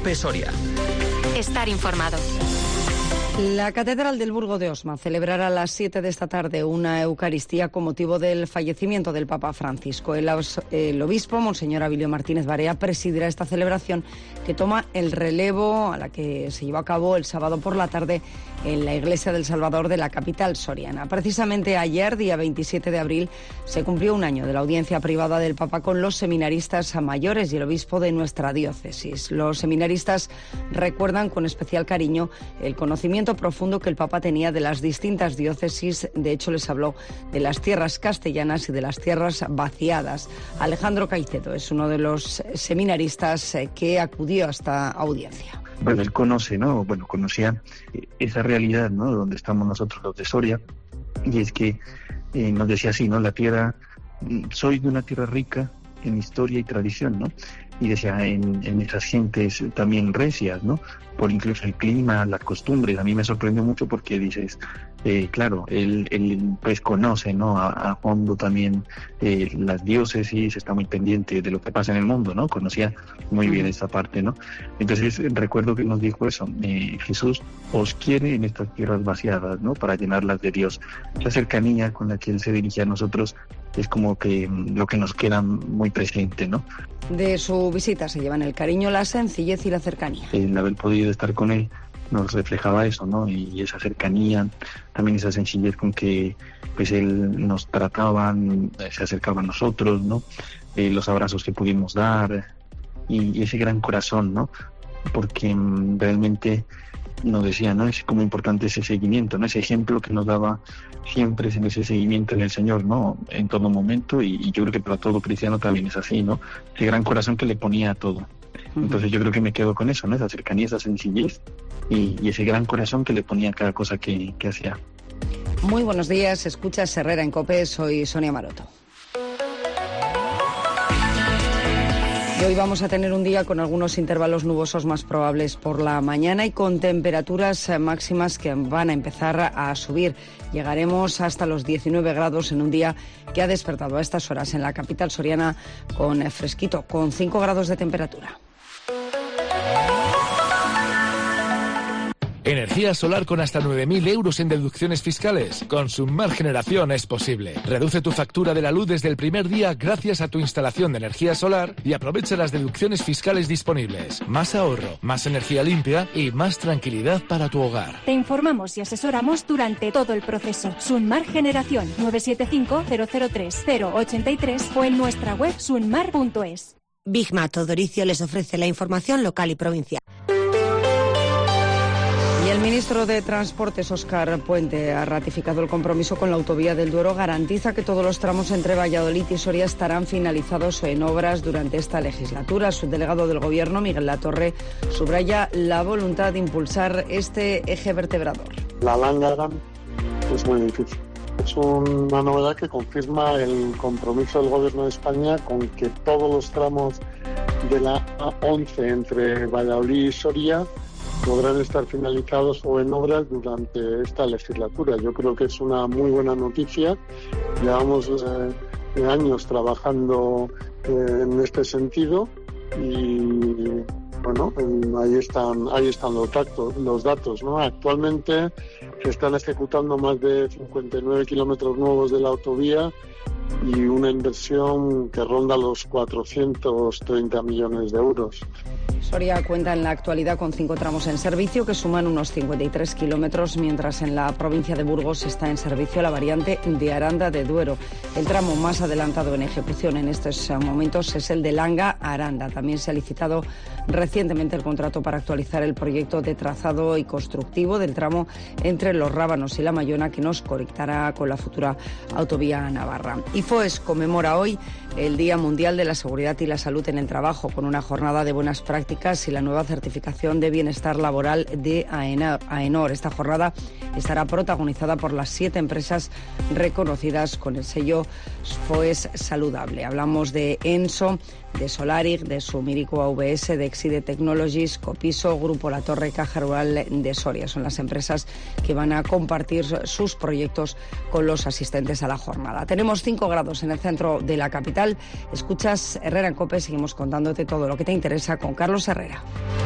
COPE Soria. Estar informado. La Catedral del Burgo de Osma celebrará a las 7 de esta tarde una Eucaristía con motivo del fallecimiento del Papa Francisco. El obispo, Monseñor Abilio Martínez Barea, presidirá esta celebración que toma el relevo a la que se llevó a cabo el sábado por la tarde en la Iglesia del Salvador de la capital soriana. Precisamente ayer, día 27 de abril, se cumplió un año de la audiencia privada del Papa con los seminaristas mayores y el obispo de nuestra diócesis. Los seminaristas recuerdan con especial cariño el conocimiento profundo que el Papa tenía de las distintas diócesis. De hecho, les habló de las tierras castellanas y de las tierras vaciadas. Alejandro Caicedo es uno de los seminaristas que acudió a esta audiencia. Bueno, él conoce, ¿no? Bueno, conocía esa realidad, ¿no? Donde estamos nosotros los de Soria, y es que nos decía así, ¿no? La tierra, soy de una tierra rica en historia y tradición, ¿no? Y decía, en esas gentes también recias, ¿no? Por incluso el clima, las costumbres. A mí me sorprendió mucho porque dices, claro, él pues conoce, ¿no? A fondo también las diócesis, está muy pendiente de lo que pasa en el mundo, ¿no? Conocía muy bien esta parte, ¿no? Entonces recuerdo que nos dijo eso, Jesús os quiere en estas tierras vaciadas, ¿no? Para llenarlas de Dios. La cercanía con la que él se dirigía a nosotros es como que lo que nos queda muy presente, ¿no? De su visita se llevan el cariño, la sencillez y la cercanía. El haber podido estar con él nos reflejaba eso, ¿no? Y esa cercanía, también esa sencillez con que pues él nos trataba, se acercaba a nosotros, ¿no? Los abrazos que pudimos dar y ese gran corazón, ¿no? Porque realmente nos decía, ¿no? Es como importante ese seguimiento, ¿no? Ese ejemplo que nos daba siempre en ese seguimiento en el Señor, ¿no? En todo momento, y yo creo que para todo cristiano también es así, ¿no? Ese gran corazón que le ponía a todo. Entonces yo creo que me quedo con eso, ¿no? Esa cercanía, esa sencillez y ese gran corazón que le ponía a cada cosa que hacía. Muy buenos días, escuchas Herrera en COPE, soy Sonia Maroto. Y hoy vamos a tener un día con algunos intervalos nubosos más probables por la mañana y con temperaturas máximas que van a empezar a subir. Llegaremos hasta los 19 grados en un día que ha despertado a estas horas en la capital soriana con fresquito, con 5 grados de temperatura. Energía solar con hasta 9.000 euros en deducciones fiscales. Con Sunmar Generación es posible. Reduce tu factura de la luz desde el primer día gracias a tu instalación de energía solar y aprovecha las deducciones fiscales disponibles. Más ahorro, más energía limpia y más tranquilidad para tu hogar. Te informamos y asesoramos durante todo el proceso. Sunmar Generación 975-003-083 o en nuestra web sunmar.es. Bigma Todoricio les ofrece la información local y provincial. Y el ministro de Transportes, Óscar Puente, ha ratificado el compromiso con la autovía del Duero. Garantiza que todos los tramos entre Valladolid y Soria estarán finalizados en obras durante esta legislatura. El subdelegado del Gobierno, Miguel Latorre, subraya la voluntad de impulsar este eje vertebrador. La Langarán es muy difícil. Es una novedad que confirma el compromiso del Gobierno de España con que todos los tramos de la A11 entre Valladolid y Soria podrán estar finalizados o en obras durante esta legislatura. Yo creo que es una muy buena noticia. Llevamos años trabajando en este sentido y bueno, ahí están los datos, ¿no? Actualmente se están ejecutando más de 59 kilómetros nuevos de la autovía y una inversión que ronda los 430 millones de euros. Soria cuenta en la actualidad con 5 tramos en servicio que suman unos 53 kilómetros, mientras en la provincia de Burgos está en servicio la variante de Aranda de Duero. El tramo más adelantado en ejecución en estos momentos es el de Langa a Aranda. También se ha licitado recientemente el contrato para actualizar el proyecto de trazado y constructivo del tramo entre Los Rábanos y La Mayona, que nos conectará con la futura autovía navarra. IFOES conmemora hoy el Día Mundial de la Seguridad y la Salud en el Trabajo, con una jornada de buenas prácticas y la nueva certificación de bienestar laboral de AENOR. Esta jornada estará protagonizada por las 7 empresas reconocidas con el sello FOES Saludable. Hablamos de ENSO, de Solaric, de Sumirico AVS, de Exide Technologies, Copiso, Grupo La Torre, Caja Rural de Soria. Son las empresas que van a compartir sus proyectos con los asistentes a la jornada. Tenemos 5 grados en el centro de la capital. Escuchas Herrera en COPE, seguimos contándote todo lo que te interesa con Carlos Herrera.